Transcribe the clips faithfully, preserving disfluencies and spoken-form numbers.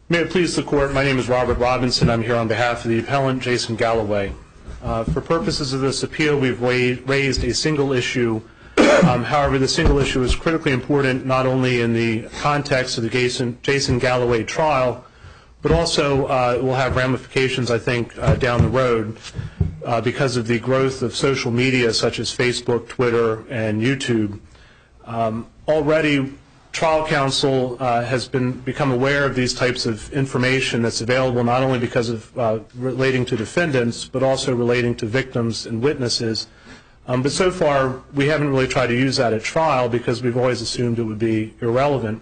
May it please the Court, my name is Robert Robinson. I'm here on behalf of the appellant, Jason Galloway. Uh, for purposes of this appeal, we've raised a single issue. Um, however, the single issue is critically important not only in the context of the Jason, Jason Galloway trial, but also uh, it will have ramifications, I think, uh, down the road uh, because of the growth of social media such as Facebook, Twitter, and YouTube. Um, already, trial counsel uh, has been become aware of these types of information that's available not only because of uh, relating to defendants, but also relating to victims and witnesses. Um, but so far, we haven't really tried to use that at trial because we've always assumed it would be irrelevant.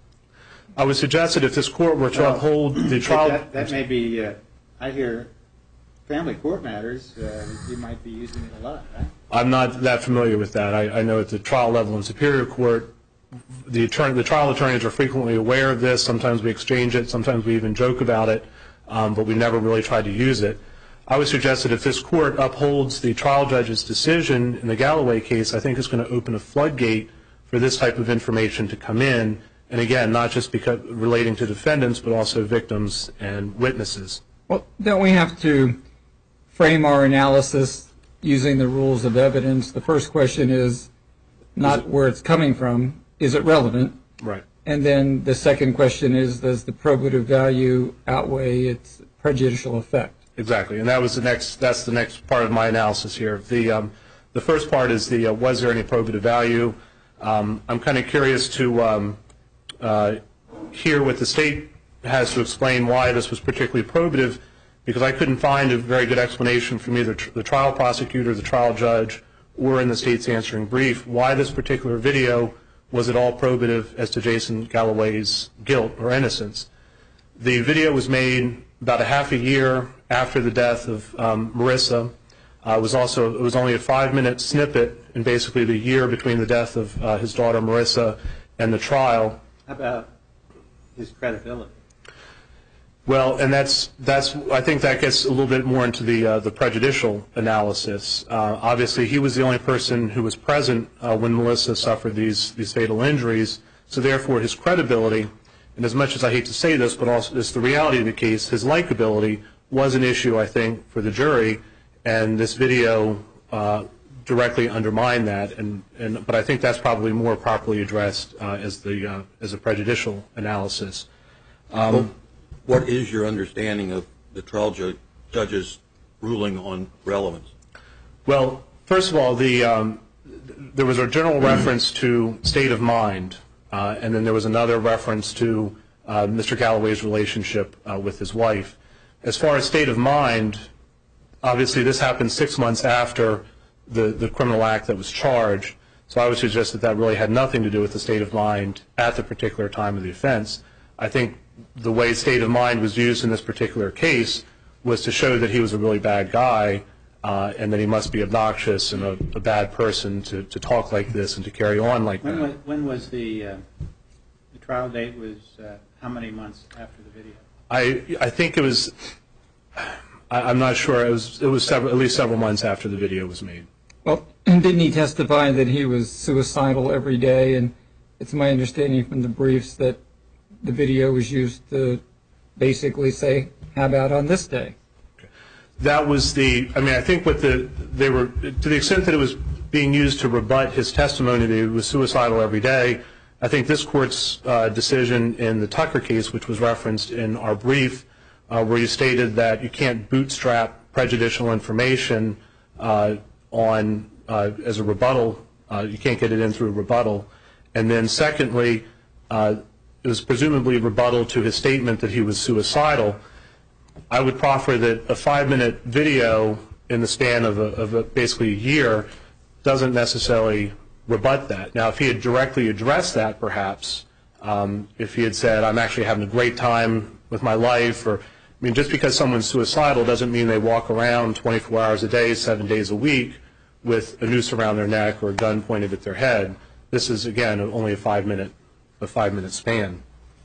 I would suggest that if this court were to well, uphold the trial... That, that may be, uh, I hear family court matters, uh, you might be using it a lot, right? I'm not that familiar with that. I, I know at the trial level in Superior Court, The, attorney, the trial attorneys are frequently aware of this. Sometimes we exchange it. Sometimes we even joke about it, um, but we never really tried to use it. I would suggest that if this court upholds the trial judge's decision in the Galloway case, I think it's going to open a floodgate for this type of information to come in, and again, not just because relating to defendants, but also victims and witnesses. Well, don't we have to frame our analysis using the rules of evidence? The first question is not is it, where it's coming from. Is it relevant? Right. And then the second question is, does the probative value outweigh its prejudicial effect? Exactly, and that was the next. That's the next part of my analysis here. The um, the first part is the uh, was there any probative value? Um, I'm kind of curious to um, uh, hear what the state has to explain why this was particularly probative, because I couldn't find a very good explanation from either tr the trial prosecutor, the trial judge, or in the state's answering brief why this particular video was at all probative as to Jason Galloway's guilt or innocence. The video was made about a half a year after the death of um, Marissa. Uh, it was also it was only a five-minute snippet in basically the year between the death of uh, his daughter Marissa and the trial. How about his credibility? Well, and that's that's I think that gets a little bit more into the uh, the prejudicial analysis. Uh, obviously, he was the only person who was present uh, when Melissa suffered these these fatal injuries. So therefore, his credibility, and as much as I hate to say this, but also it's the reality of the case, his likability was an issue, I think, for the jury, and this video uh, directly undermined that. And and but I think that's probably more properly addressed uh, as the uh, as a prejudicial analysis. Um, well, what is your understanding of the trial ju judge's ruling on relevance? Well, first of all, the um, there was a general reference to state of mind, uh, and then there was another reference to uh, Mister Galloway's relationship uh, with his wife. As far as state of mind, obviously this happened six months after the, the criminal act that was charged, so I would suggest that that really had nothing to do with the state of mind at the particular time of the offense. I think the way state of mind was used in this particular case was to show that he was a really bad guy uh, and that he must be obnoxious and a, a bad person to, to talk like this and to carry on like when that. Was, when was the, uh, the trial date was uh, how many months after the video? I, I think it was, I, I'm not sure, it was, it was several, at least several months after the video was made. Well, and didn't he testify that he was suicidal every day? And it's my understanding from the briefs that the video was used to basically say, how about on this day? That was the, I mean, I think what the, they were, to the extent that it was being used to rebut his testimony that he was suicidal every day, I think this court's uh, decision in the Tucker case, which was referenced in our brief, uh, where you stated that you can't bootstrap prejudicial information uh, on, uh, as a rebuttal, uh, you can't get it in through a rebuttal. And then secondly, uh, it was presumably rebuttal to his statement that he was suicidal. I would proffer that a five-minute video in the span of, a, of a basically a year doesn't necessarily rebut that. Now, if he had directly addressed that, perhaps, um, if he had said, I'm actually having a great time with my life, or, I mean, just because someone's suicidal doesn't mean they walk around twenty-four hours a day, seven days a week, with a noose around their neck or a gun pointed at their head. This is, again, only a five-minute a five-minute span.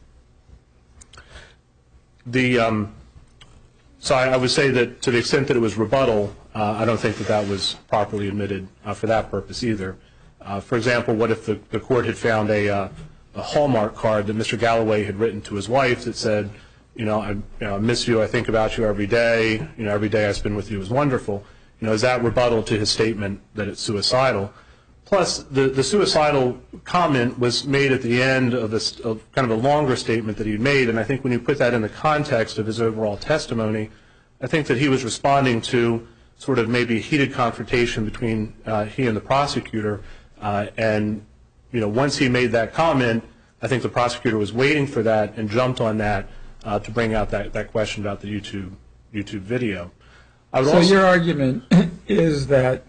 The, um, so I, I would say that to the extent that it was rebuttal, uh, I don't think that that was properly admitted uh, for that purpose either. Uh, for example, what if the, the court had found a, uh, a Hallmark card that Mister Galloway had written to his wife that said, you know, I, you know, I miss you, I think about you every day, you know, every day I spend with you is wonderful. You know, is that rebuttal to his statement that it's suicidal? Plus, the, the suicidal comment was made at the end of this of kind of a longer statement that he made, and I think when you put that in the context of his overall testimony, I think that he was responding to sort of maybe a heated confrontation between uh, he and the prosecutor, uh, and, you know, once he made that comment, I think the prosecutor was waiting for that and jumped on that uh, to bring out that, that question about the YouTube YouTube video. I would so also, your argument is that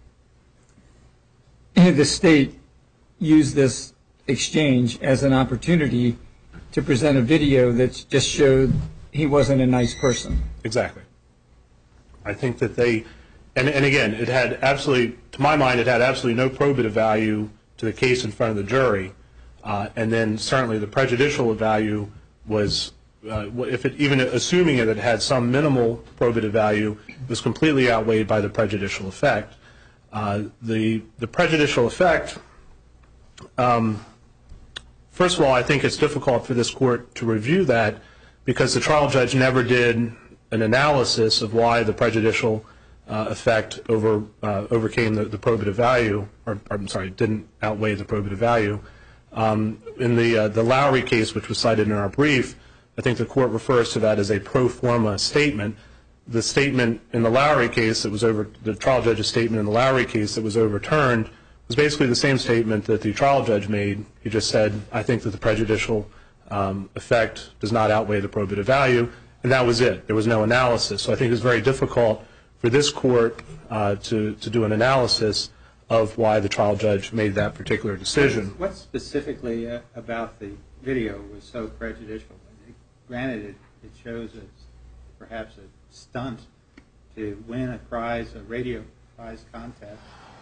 the state used this exchange as an opportunity to present a video that just showed he wasn't a nice person. Exactly. I think that they, and, and again, it had absolutely, to my mind, it had absolutely no probative value to the case in front of the jury. Uh, and then certainly the prejudicial value was, uh, if it, even assuming it had some minimal probative value, was completely outweighed by the prejudicial effect. Uh, the the prejudicial effect, um, first of all, I think it's difficult for this court to review that because the trial judge never did an analysis of why the prejudicial uh, effect over uh, overcame the, the probative value, or, or I'm sorry, didn't outweigh the probative value. Um, in the uh, the Lowry case, which was cited in our brief, I think the court refers to that as a pro forma statement. The statement in the Lowry case that was over, the trial judge's statement in the Lowry case that was overturned was basically the same statement that the trial judge made. He just said, I think that the prejudicial um, effect does not outweigh the probative value, and that was it. There was no analysis. So I think it's very difficult for this court uh, to, to do an analysis of why the trial judge made that particular decision. What specifically uh, about the video was so prejudicial? Granted, it, it shows it's perhaps a stunt to win a prize, a radio prize contest.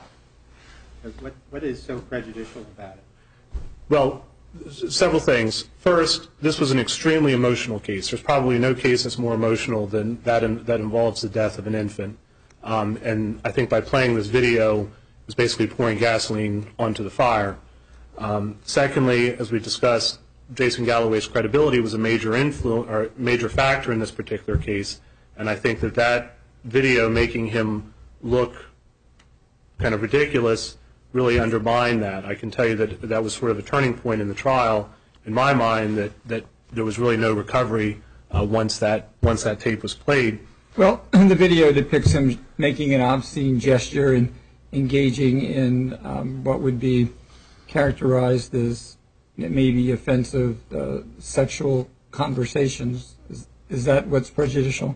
But what, what is so prejudicial about it? Well, several things. First, this was an extremely emotional case. There's probably no case that's more emotional than that in, that involves the death of an infant. Um, and I think by playing this video, it was basically pouring gasoline onto the fire. Um, secondly, as we discussed, Jason Galloway's credibility was a major influ- or major factor in this particular case, and I think that that video making him look kind of ridiculous really undermined that. I can tell you that that was sort of a turning point in the trial, in my mind, that, that there was really no recovery uh, once that once that tape was played. Well, the video depicts him making an obscene gesture and engaging in um, what would be characterized as maybe offensive uh, sexual conversations. Is, is that what's prejudicial?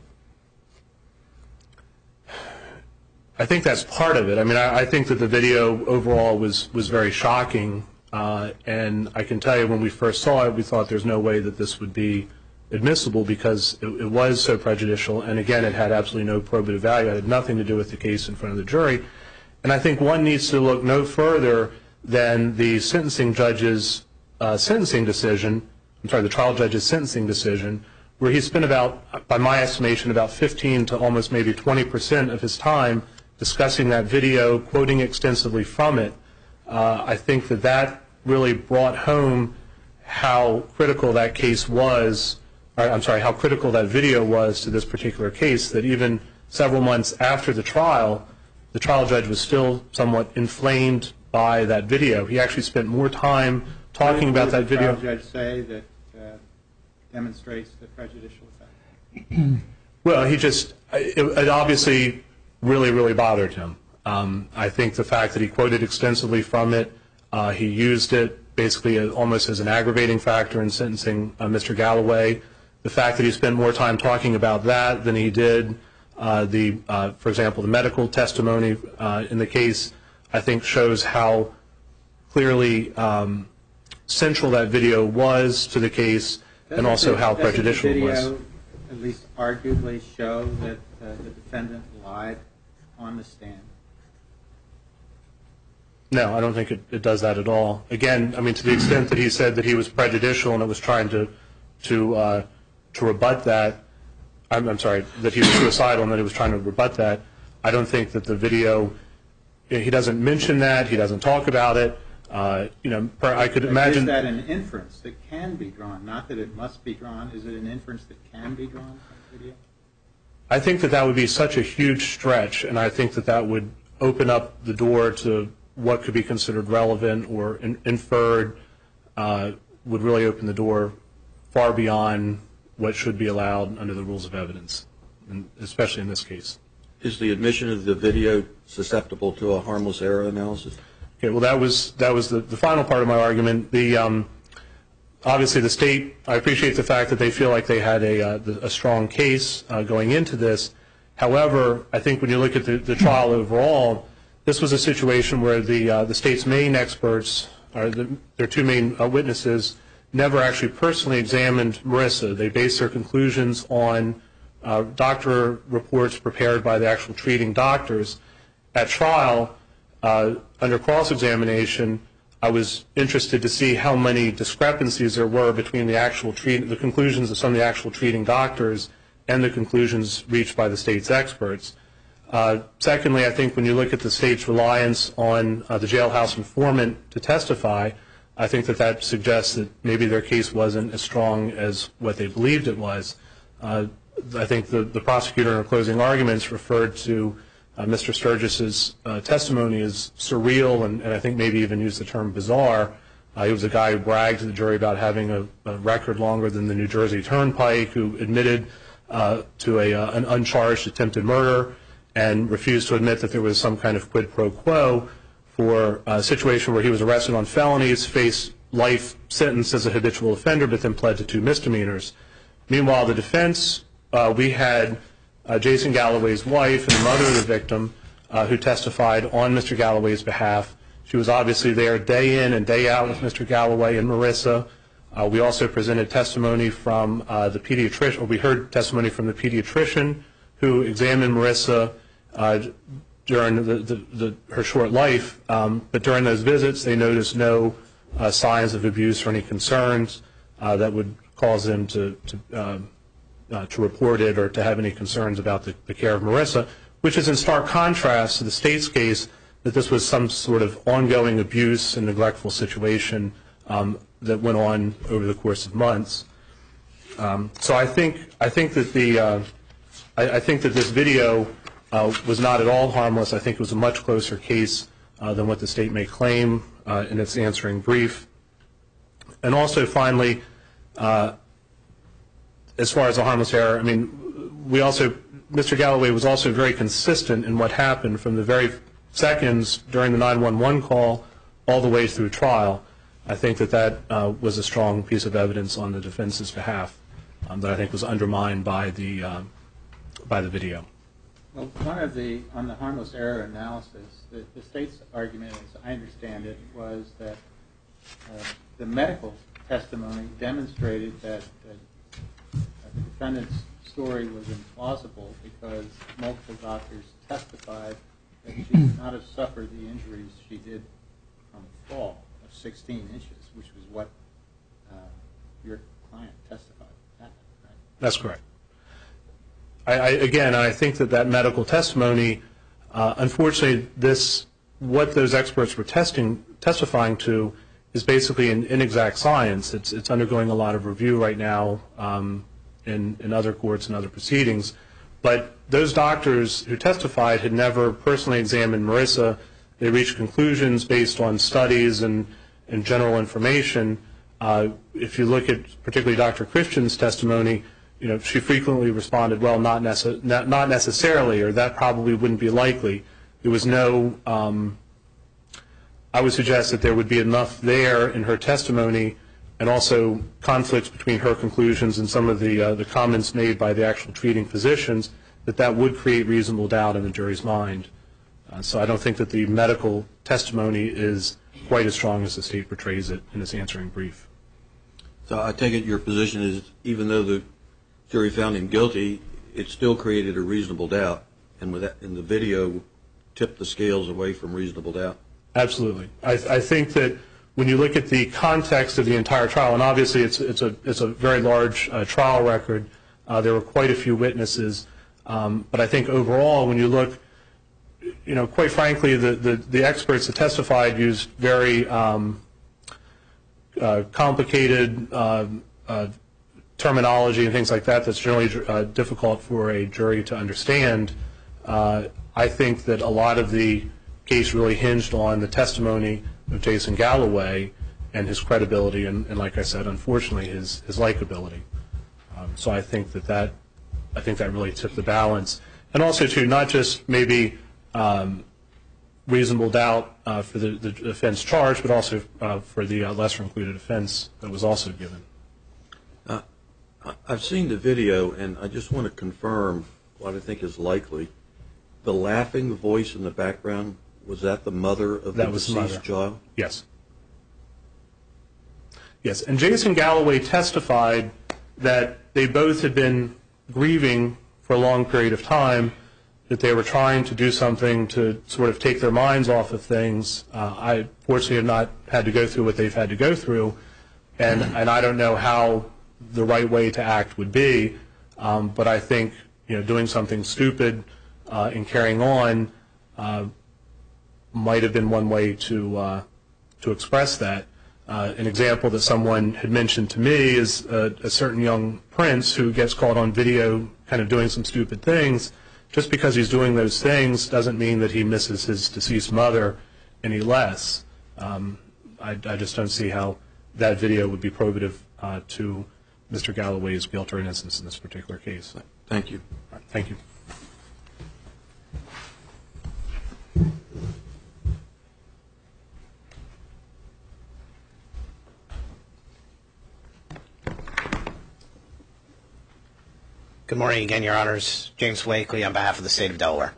I think that's part of it. I mean, I, I think that the video overall was, was very shocking, uh, and I can tell you when we first saw it, we thought there's no way that this would be admissible because it, it was so prejudicial, and again, it had absolutely no probative value. It had nothing to do with the case in front of the jury. And I think one needs to look no further than the sentencing judge's uh, sentencing decision, I'm sorry, the trial judge's sentencing decision, where he spent about, by my estimation, about fifteen to almost maybe twenty percent of his time discussing that video, quoting extensively from it. Uh, I think that that really brought home how critical that case was, or, I'm sorry, how critical that video was to this particular case, that even several months after the trial, the trial judge was still somewhat inflamed by that video. He actually spent more time talking about that video. What did the trial judge say that uh, demonstrates the prejudicial effect? Well, he just, it, it obviously really, really bothered him. Um, I think the fact that he quoted extensively from it, uh, he used it basically as, almost as an aggravating factor in sentencing uh, Mister Galloway. The fact that he spent more time talking about that than he did uh, the, uh, for example, the medical testimony uh, in the case, I think shows how clearly um, central that video was to the case, Doesn't and also the, how prejudicial the it video was. At least arguably show that uh, the defendant lied on the stand? No, I don't think it, it does that at all. Again, I mean, to the extent that he said that he was prejudicial and it was trying to to uh, to rebut that, I'm, I'm sorry, that he was suicidal and that he was trying to rebut that, I don't think that the video, he doesn't mention that, he doesn't talk about it. Uh, you know, per, I could But imagine. Is that an inference that can be drawn? Not that it must be drawn. Is it an inference that can be drawn from the video? I think that that would be such a huge stretch, and I think that that would open up the door to what could be considered relevant or in, inferred, uh, would really open the door far beyond what should be allowed under the rules of evidence, and especially in this case. Is the admission of the video susceptible to a harmless error analysis? Okay, well, that was that was the, the final part of my argument. The um, obviously the state. I appreciate the fact that they feel like they had a uh, a strong case uh, going into this. However, I think when you look at the, the trial overall, this was a situation where the uh, the state's main experts, or the, their two main uh, witnesses, never actually personally examined Marissa. They based their conclusions on uh, doctor reports prepared by the actual treating doctors. At trial, uh, under cross-examination, I was interested to see how many discrepancies there were between the actual treat, the conclusions of some of the actual treating doctors and the conclusions reached by the state's experts. Uh, secondly, I think when you look at the state's reliance on uh, the jailhouse informant to testify, I think that that suggests that maybe their case wasn't as strong as what they believed it was. Uh, I think the, the prosecutor in her closing arguments referred to uh, Mister Sturgis's uh, testimony as surreal, and, and I think maybe even used the term bizarre. Uh, he was a guy who bragged to the jury about having a, a record longer than the New Jersey Turnpike, who admitted uh, to a, uh, an uncharged attempted murder and refused to admit that there was some kind of quid pro quo for a situation where he was arrested on felonies, faced life sentence as a habitual offender, but then pled to two misdemeanors. Meanwhile, the defense, uh, we had uh, Jason Galloway's wife and the mother of the victim uh, who testified on Mister Galloway's behalf. She was obviously there day in and day out with Mister Galloway and Marissa. Uh, we also presented testimony from uh, the pediatrician, or we heard testimony from the pediatrician who examined Marissa uh, during the, the, the, her short life, um, but during those visits they noticed no uh, signs of abuse or any concerns uh, that would cause them to to, uh, uh, to report it or to have any concerns about the, the care of Marissa, which is in stark contrast to the state's case that this was some sort of ongoing abuse and neglectful situation um, that went on over the course of months. Um, so I think I think that the uh, I, I think that this video Uh, was not at all harmless. I think it was a much closer case uh, than what the state may claim uh, in its answering brief. And also, finally, uh, as far as a harmless error, I mean, we also, Mister Galloway was also very consistent in what happened from the very seconds during the nine one one call all the way through trial. I think that that uh, was a strong piece of evidence on the defense's behalf um, that I think was undermined by the uh, by the video. Well, one of the, on the harmless error analysis, the, the state's argument, as I understand it, was that uh, the medical testimony demonstrated that, that uh, the defendant's story was implausible because multiple doctors testified that she could not have suffered the injuries she did from a fall of sixteen inches, which was what uh, your client testified happened, right? That's correct. I, I, again, I think that that medical testimony, uh, unfortunately, this what those experts were testing, testifying to, is basically an inexact science. It's it's undergoing a lot of review right now um, in in other courts and other proceedings. But those doctors who testified had never personally examined Marissa. They reached conclusions based on studies and and general information. Uh, if you look at particularly Doctor Christian's testimony, you know, she frequently responded, well, not, nece- not, not necessarily, or that probably wouldn't be likely. There was no, um, I would suggest that there would be enough there in her testimony and also conflicts between her conclusions and some of the, uh, the comments made by the actual treating physicians that that would create reasonable doubt in the jury's mind. Uh, so I don't think that the medical testimony is quite as strong as the state portrays it in its answering brief. So I take it your position is even though the jury found him guilty, it still created a reasonable doubt, and with that, in the video, tipped the scales away from reasonable doubt. Absolutely. I, I think that when you look at the context of the entire trial, and obviously it's it's a it's a very large uh, trial record. Uh, there were quite a few witnesses, um, but I think overall, when you look, you know, quite frankly, the, the, the experts that testified used very um, uh, complicated uh, uh, terminology and things like that that's generally uh, difficult for a jury to understand. Uh, I think that a lot of the case really hinged on the testimony of Jason Galloway and his credibility and, and like I said, unfortunately, his, his likability. Um, so I think that that, I think that really tipped the balance. And also, too, not just maybe um, reasonable doubt uh, for the, the offense charged, but also uh, for the uh, lesser included offense that was also given. Uh, I've seen the video, and I just want to confirm what I think is likely. The laughing voice in the background, was that the mother of that the was deceased the child? Yes. Yes, and Jason Galloway testified that they both had been grieving for a long period of time, that they were trying to do something to sort of take their minds off of things. Uh, I fortunately have not had to go through what they've had to go through, and, and I don't know how the right way to act would be, um, but I think, you know, doing something stupid uh, and carrying on uh, might have been one way to, uh, to express that. Uh, an example that someone had mentioned to me is a, a certain young prince who gets caught on video kind of doing some stupid things. Just because he's doing those things doesn't mean that he misses his deceased mother any less. Um, I, I just don't see how that video would be probative uh, to Mister Galloway's guilt or innocence in this particular case. Thank you. All right, thank you. Good morning again, Your Honors. James Wakely on behalf of the State of Delaware.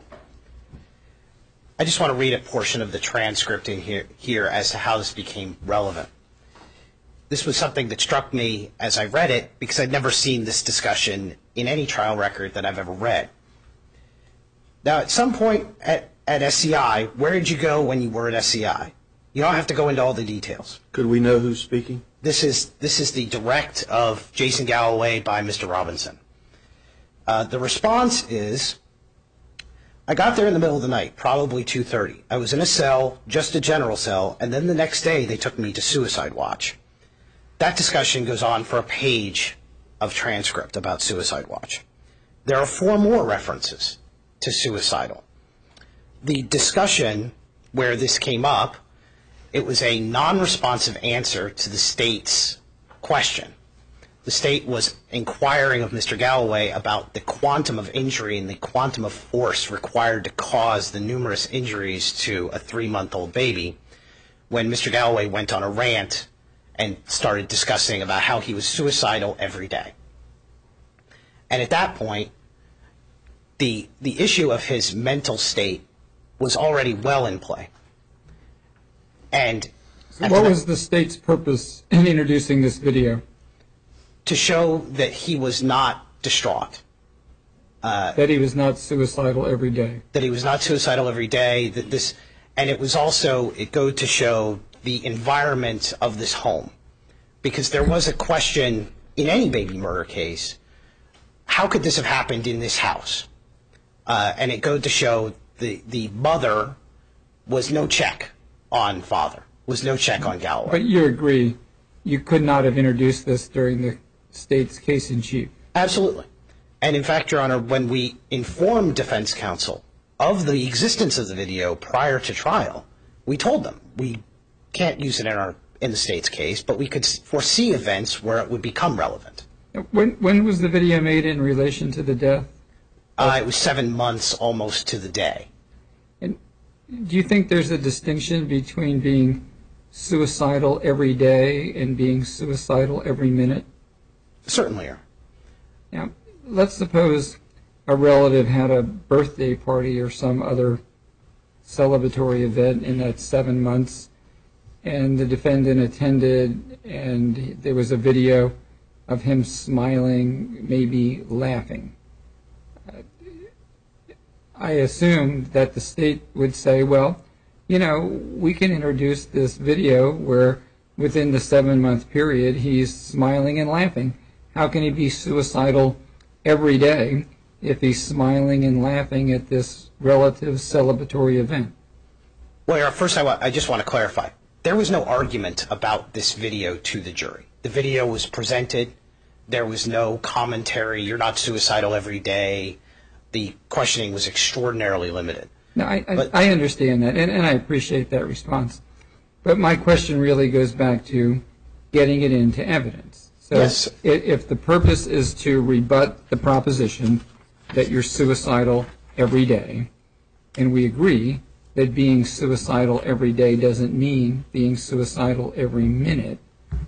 I just want to read a portion of the transcript in here, here as to how this became relevant. This was something that struck me as I read it because I'd never seen this discussion in any trial record that I've ever read. Now, at some point at, at S C I, where did you go when you were at S C I? You don't have to go into all the details. Could we know who's speaking? This is, this is the direct of Jason Galloway by Mister Robinson. Uh, the response is, I got there in the middle of the night, probably two thirty. I was in a cell, just a general cell, and then the next day they took me to suicide watch. That discussion goes on for a page of transcript about suicide watch. There are four more references to suicidal. The discussion where this came up, it was a non-responsive answer to the state's question. The state was inquiring of Mister Galloway about the quantum of injury and the quantum of force required to cause the numerous injuries to a three-month-old baby when Mister Galloway went on a rant and started discussing about how he was suicidal every day. And at that point, the, the issue of his mental state was already well in play. And so what was the state's purpose in introducing this video? To show that he was not distraught. Uh, that he was not suicidal every day. That he was not suicidal every day. That this, and it was also, it goes to show the environment of this home. Because there was a question in any baby murder case, how could this have happened in this house? Uh, and it goes to show the, the mother was no check on father, was no check on Galloway. But you agree you could not have introduced this during the state's case in chief? Absolutely. And in fact, Your Honor, when we informed defense counsel of the existence of the video prior to trial, we told them we can't use it in our in the state's case, but we could foresee events where it would become relevant. When when was the video made in relation to the death? Uh, it was seven months almost to the day. And do you think there's a distinction between being suicidal every day and being suicidal every minute? Certainly, Your Honor. Now, let's suppose a relative had a birthday party or some other celebratory event in that seven months, and the defendant attended, and there was a video of him smiling, maybe laughing. I assume that the state would say, well, you know, we can introduce this video where within the seven-month period he's smiling and laughing. How can he be suicidal every day if he's smiling and laughing at this relative celebratory event? Well, Your Honor, first I, want, I just want to clarify. There was no argument about this video to the jury. The video was presented. There was no commentary. You're not suicidal every day. The questioning was extraordinarily limited. No, I, but, I, I understand that, and, and I appreciate that response. But my question really goes back to getting it into evidence. So yes. if, if the purpose is to rebut the proposition that you're suicidal every day, and we agree that being suicidal every day doesn't mean being suicidal every minute,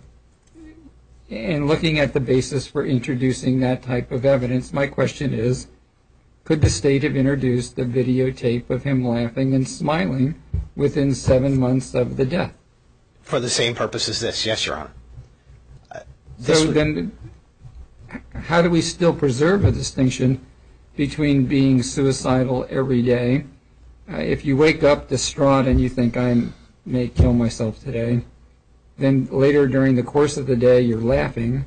and looking at the basis for introducing that type of evidence, my question is, could the state have introduced a videotape of him laughing and smiling within seven months of the death? For the same purpose as this, yes, Your Honor. Uh, so would, then, how do we still preserve a distinction between being suicidal every day? Uh, if you wake up distraught and you think, I may kill myself today, then later during the course of the day you're laughing,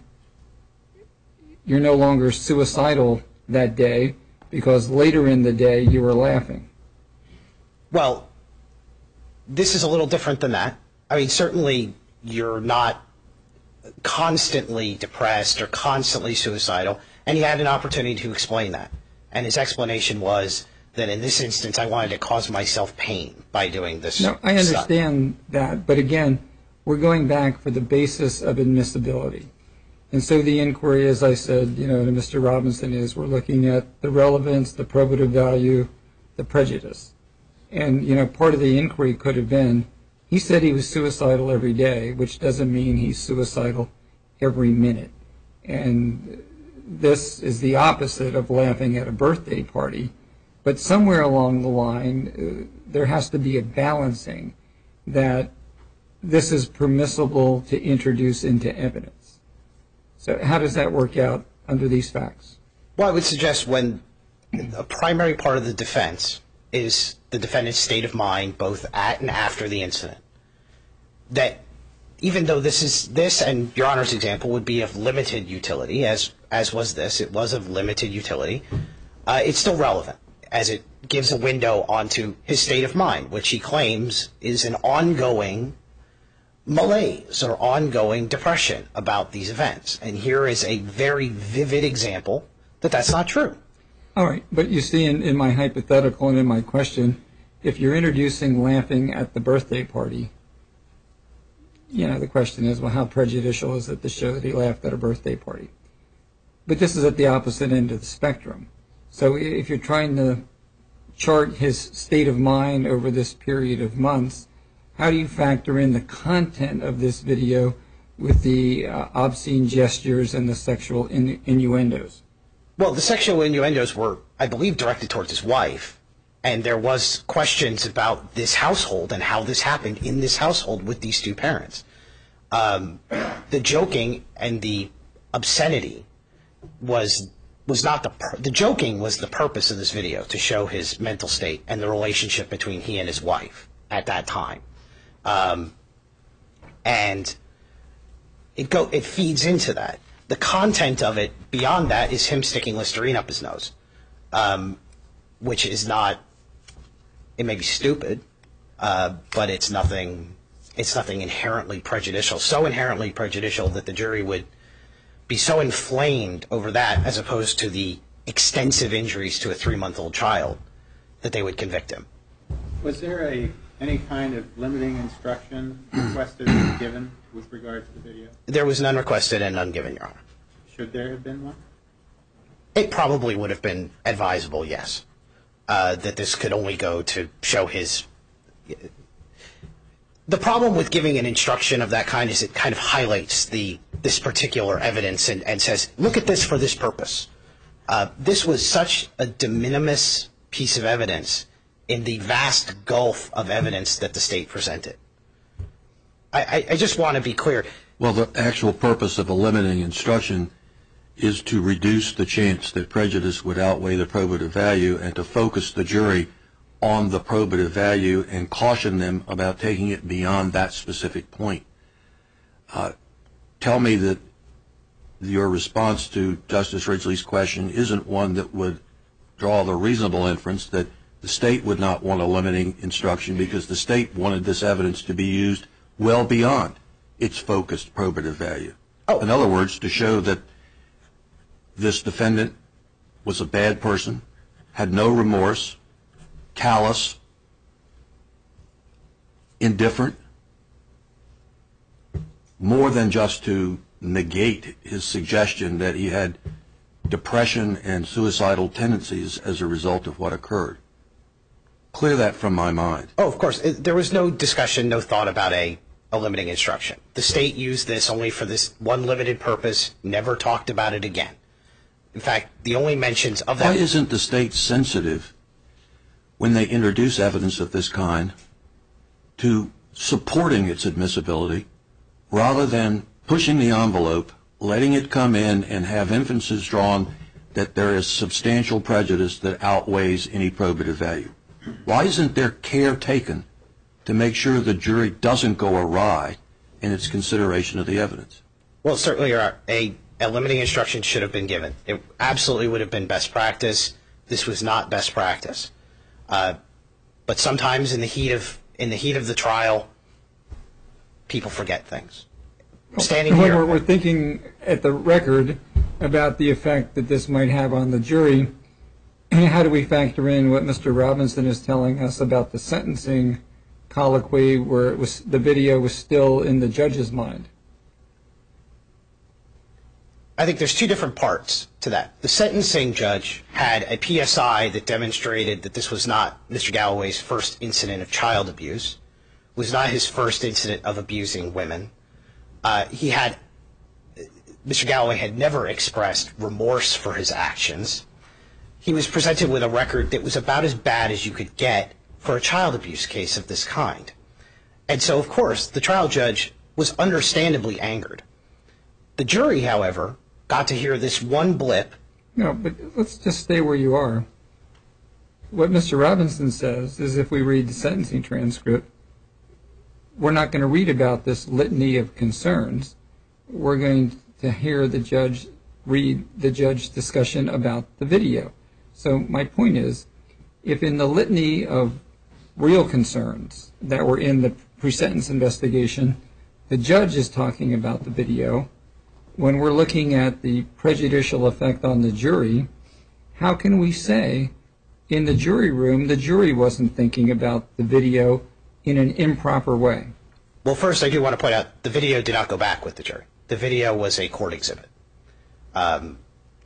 you're no longer suicidal that day because later in the day you were laughing. Well, this is a little different than that. I mean, certainly you're not constantly depressed or constantly suicidal, and he had an opportunity to explain that. And his explanation was that in this instance I wanted to cause myself pain by doing this. No, I understand stuff. that, but again, we're going back for the basis of admissibility. And so the inquiry, as I said, you know, to Mister Robinson, is we're looking at the relevance, the probative value, the prejudice. And, you know, part of the inquiry could have been, he said he was suicidal every day, which doesn't mean he's suicidal every minute. And this is the opposite of laughing at a birthday party. But somewhere along the line, uh, there has to be a balancing that this is permissible to introduce into evidence. So how does that work out under these facts? Well, I would suggest when a primary part of the defense is the defendant's state of mind, both at and after the incident, that even though this is this and Your Honor's example would be of limited utility, as as was this, it was of limited utility, uh, it's still relevant as it gives a window onto his state of mind, which he claims is an ongoing malaise or ongoing depression about these events. And here is a very vivid example that that's not true. All right, but you see in, in my hypothetical and in my question, if you're introducing laughing at the birthday party, you know, the question is, well, how prejudicial is it to show that he laughed at a birthday party? But this is at the opposite end of the spectrum. So if you're trying to chart his state of mind over this period of months, how do you factor in the content of this video with the uh, obscene gestures and the sexual in- innuendos? Well, the sexual innuendos were, I believe, directed towards his wife. And there was questions about this household and how this happened in this household with these two parents. Um, the joking and the obscenity was was not the pur- the joking was the purpose of this video, to show his mental state and the relationship between he and his wife at that time. Um, and it go it feeds into that. The content of it beyond that is him sticking Listerine up his nose, um, which is not. It may be stupid, uh, but it's nothing. It's nothing inherently prejudicial. So inherently prejudicial that the jury would be so inflamed over that, as opposed to the extensive injuries to a three-month-old child, that they would convict him. Was there a any kind of limiting instruction requested and given with regard to the video? There was none requested and none given, Your Honor. Should there have been one? It probably would have been advisable, yes, uh, that this could only go to show his... The problem with giving an instruction of that kind is it kind of highlights the this particular evidence and, and says, look at this for this purpose. Uh, this was such a de minimis piece of evidence in the vast gulf of evidence that the state presented. I, I, I just want to be clear. Well, the actual purpose of a limiting instruction is to reduce the chance that prejudice would outweigh the probative value and to focus the jury on the probative value and caution them about taking it beyond that specific point. Uh, tell me that your response to Justice Ridgely's question isn't one that would draw the reasonable inference that the state would not want a limiting instruction because the state wanted this evidence to be used well beyond its focused probative value. Oh. In other words, to show that this defendant was a bad person, had no remorse, callous, indifferent, more than just to negate his suggestion that he had depression and suicidal tendencies as a result of what occurred. Clear that from my mind. Oh, of course. It, there was no discussion, no thought about a, a limiting instruction. The state used this only for this one limited purpose, never talked about it again. In fact, the only mentions of that... Why isn't the state sensitive when they introduce evidence of this kind to supporting its admissibility rather than pushing the envelope, letting it come in and have inferences drawn that there is substantial prejudice that outweighs any probative value? Why isn't there care taken to make sure the jury doesn't go awry in its consideration of the evidence? Well, certainly a, a limiting instruction should have been given. It absolutely would have been best practice. This was not best practice. Uh, but sometimes in the heat of in the heat of the trial, people forget things. Standing when here, we're, we're thinking at the record about the effect that this might have on the jury, how do we factor in what Mister Robinson is telling us about the sentencing colloquy where it was, the video was still in the judge's mind? I think there's two different parts to that. The sentencing judge had a P S I that demonstrated that this was not Mister Galloway's first incident of child abuse, was not his first incident of abusing women. Uh, he had, Mister Galloway had never expressed remorse for his actions. He was presented with a record that was about as bad as you could get for a child abuse case of this kind. And so, of course, the trial judge was understandably angered. The jury, however, got to hear this one blip. No, but let's just stay where you are. What Mister Robinson says is if we read the sentencing transcript, we're not going to read about this litany of concerns. We're going to hear the judge read the judge's discussion about the video. So my point is, if in the litany of real concerns that were in the pre-sentence investigation, the judge is talking about the video, when we're looking at the prejudicial effect on the jury, how can we say in the jury room the jury wasn't thinking about the video in an improper way? Well, first, I do want to point out the video did not go back with the jury. The video was a court exhibit. Um,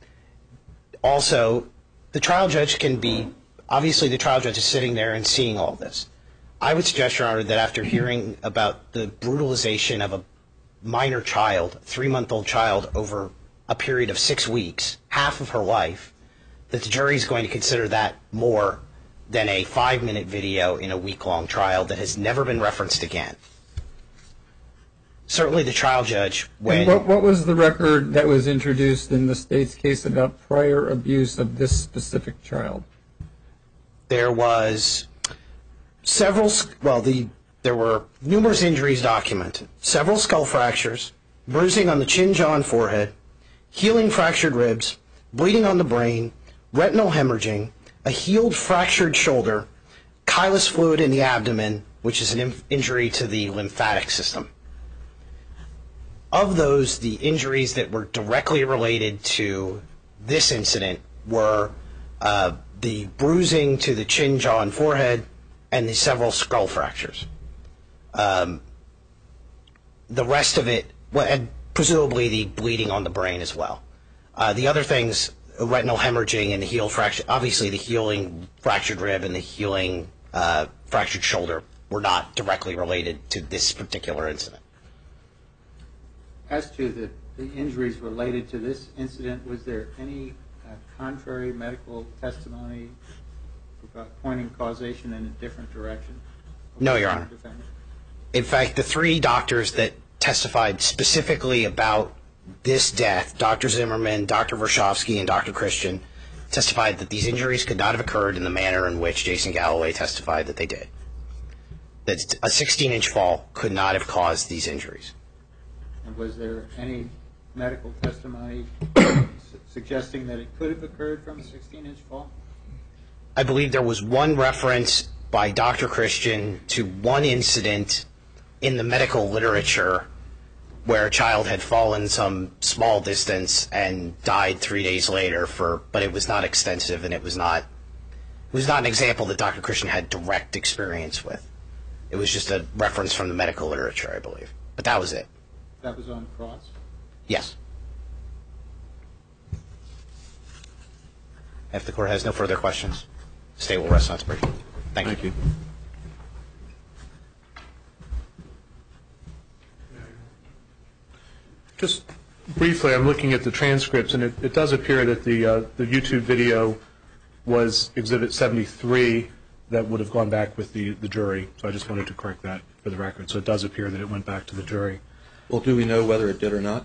also, the trial judge can be, obviously the trial judge is sitting there and seeing all this. I would suggest, Your Honor, that after hearing about the brutalization of a minor child, three-month-old child, over a period of six weeks, half of her life, that the jury is going to consider that more than a five-minute video in a week-long trial that has never been referenced again. Certainly the trial judge, when... What, what was the record that was introduced in the state's case about prior abuse of this specific child? There was several, well, the there were numerous injuries documented, several skull fractures, bruising on the chin, jaw, and forehead, healing fractured ribs, bleeding on the brain, retinal hemorrhaging, a healed fractured shoulder, chylous fluid in the abdomen, which is an injury to the lymphatic system. Of those, the injuries that were directly related to this incident were uh, the bruising to the chin, jaw, and forehead, and the several skull fractures. Um, the rest of it, well, and presumably the bleeding on the brain as well. Uh, the other things, retinal hemorrhaging and the healed fracture, obviously the healing fractured rib and the healing uh, fractured shoulder were not directly related to this particular incident. As to the, the injuries related to this incident, was there any uh, contrary medical testimony about pointing causation in a different direction? No, Your Honor. In fact, the three doctors that testified specifically about this death, Doctor Zimmerman, Doctor Vershovsky, and Doctor Christian, testified that these injuries could not have occurred in the manner in which Jason Galloway testified that they did. That a sixteen-inch fall could not have caused these injuries. And was there any medical testimony suggesting that it could have occurred from a sixteen-inch fall? I believe there was one reference by Doctor Christian to one incident in the medical literature where a child had fallen some small distance and died three days later, for, but it was not extensive, and it was not, it was not an example that Doctor Christian had direct experience with. It was just a reference from the medical literature, I believe. But that was it. That was on cross? Yes. If the court has no further questions, the state will rest on its brief. Thank you. Thank you. Just briefly, I'm looking at the transcripts, and it, it does appear that the uh, the YouTube video was Exhibit seventy-three that would have gone back with the, the jury. So I just wanted to correct that for the record. So it does appear that it went back to the jury. Well, do we know whether it did or not?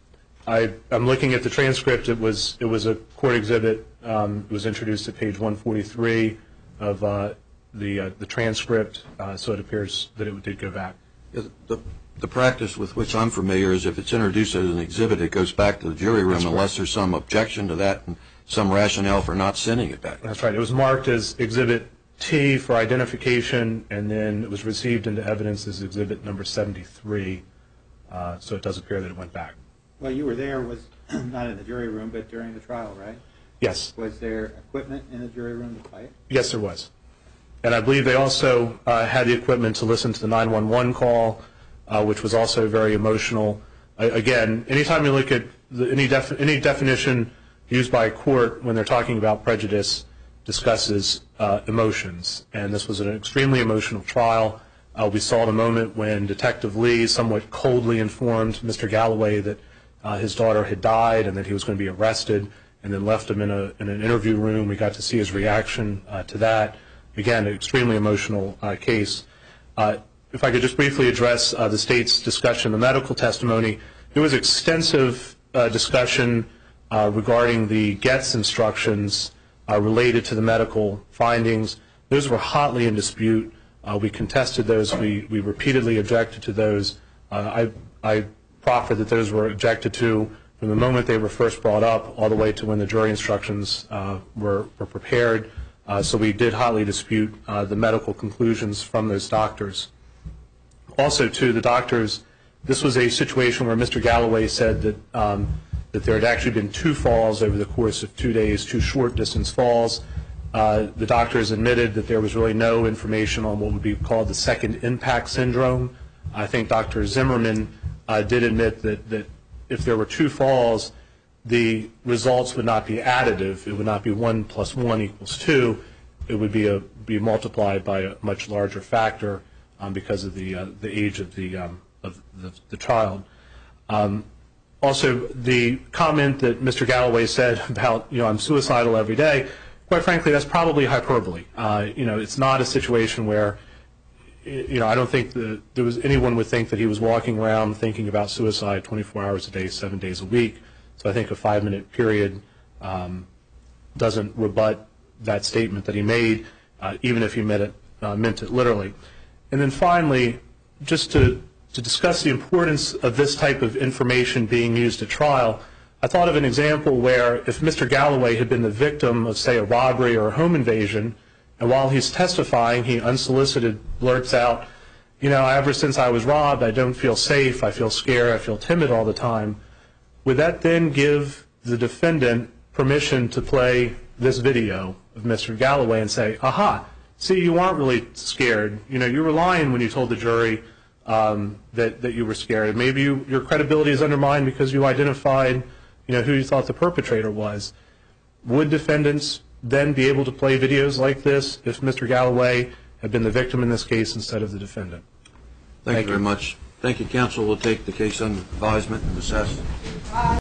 I, I'm looking at the transcript. It was it was a court exhibit. Um, it was introduced at page one forty-three of uh, the uh, the transcript. Uh, so it appears that it did go back. The, the, the practice with which I'm familiar is if it's introduced as an exhibit, it goes back to the jury room. That's unless right. There's some objection to that and some rationale for not sending it back. That's right. It was marked as Exhibit T for identification, and then it was received into evidence as Exhibit number seventy-three. Uh, so it does appear that it went back. Well, you were there, was not in the jury room, but during the trial, right? Yes. Was there equipment in the jury room to play it? Yes, there was. And I believe they also uh, had the equipment to listen to the nine one one call, uh, which was also very emotional. Uh, again, anytime you look at the, any, defi any definition used by a court when they're talking about prejudice discusses uh, emotions. And this was an extremely emotional trial. Uh, we saw the moment when Detective Lee somewhat coldly informed Mister Galloway that uh, his daughter had died and that he was going to be arrested, and then left him in, a, in an interview room. We got to see his reaction uh, to that. Again, an extremely emotional uh, case. Uh, if I could just briefly address uh, the state's discussion of the medical testimony, there was extensive uh, discussion uh, regarding the Getz instructions uh, related to the medical findings. Those were hotly in dispute. Uh, we contested those. We, we repeatedly objected to those. Uh, I, I proffer that those were objected to from the moment they were first brought up all the way to when the jury instructions uh, were, were prepared. Uh, so we did hotly dispute uh, the medical conclusions from those doctors. Also, to the doctors, this was a situation where Mister Galloway said that, um, that there had actually been two falls over the course of two days, two short distance falls. Uh, the doctors admitted that there was really no information on what would be called the second impact syndrome. I think Doctor Zimmerman uh, did admit that, that if there were two falls, the results would not be additive. It would not be one plus one equals two. It would be a, be multiplied by a much larger factor um, because of the uh, the age of the um, of the, the child. Um, also, the comment that Mister Galloway said about, you know, I'm suicidal every day. Quite frankly, that's probably hyperbole. Uh, you know, it's not a situation where, you know, I don't think that there was anyone would think that he was walking around thinking about suicide twenty-four hours a day, seven days a week. So I think a five-minute period um, doesn't rebut that statement that he made, uh, even if he meant it, uh, meant it literally. And then finally, just to, to discuss the importance of this type of information being used at trial, I thought of an example where if Mister Galloway had been the victim of, say, a robbery or a home invasion, and while he's testifying, he unsolicited blurts out, you know, ever since I was robbed, I don't feel safe, I feel scared, I feel timid all the time. Would that then give the defendant permission to play this video of Mister Galloway and say, aha, see, you aren't really scared. You know, you were lying when you told the jury um, that, that you were scared. Maybe you, your credibility is undermined because you identified, you know, who you thought the perpetrator was. Would defendants then be able to play videos like this if Mister Galloway had been the victim in this case instead of the defendant? Thank, Thank you very much. Thank you, counsel. We'll take the case under advisement and assess.